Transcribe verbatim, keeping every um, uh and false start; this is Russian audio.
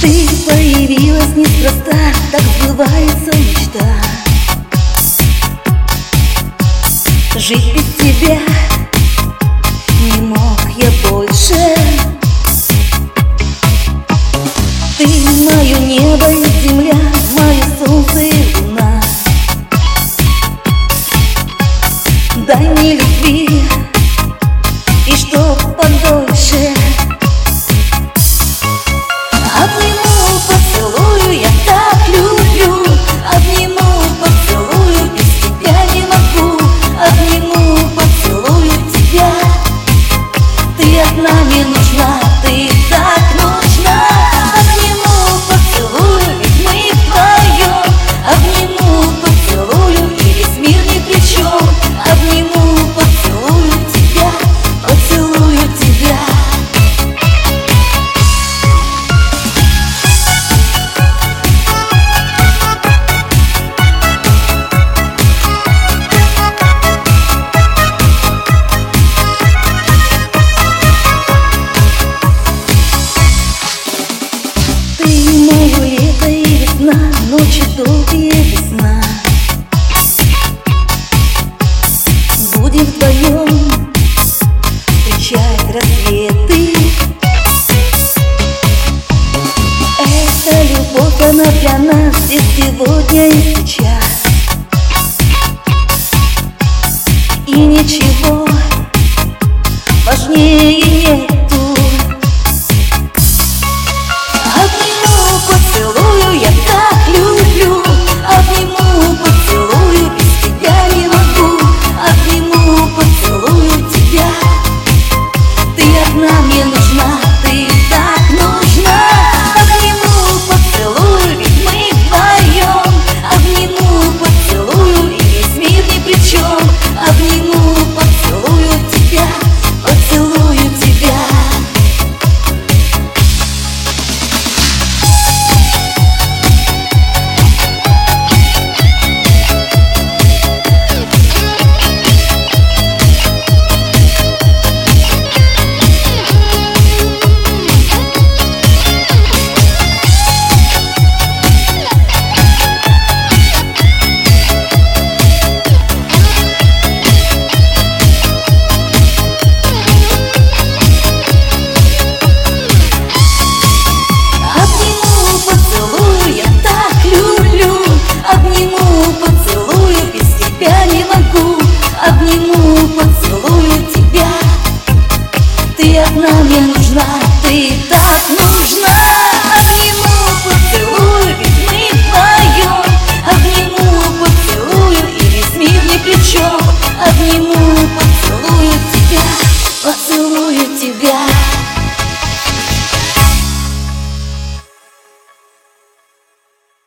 Ты появилась неспроста, так сбывается мечта. Жить без тебя не мог я больше. Ты мое небо и земля, мое солнце и луна. Дай мне любви, и чтоб подольше. Обниму, поцелую, я так люблю. Обниму, поцелую, без тебя не могу. Обниму, поцелую тебя. Ты одна мне нужна, ты так нужна. Обниму, поцелую, ведь мы вдвоем. Обниму, поцелую, и весь мир ни при чем. Обниму, поцелую тебя, поцелую тебя. Лето и весна, ночи долгие без сна. Будем вдвоем встречать рассветы. Эта любовь, она для нас здесь сегодня и сейчас.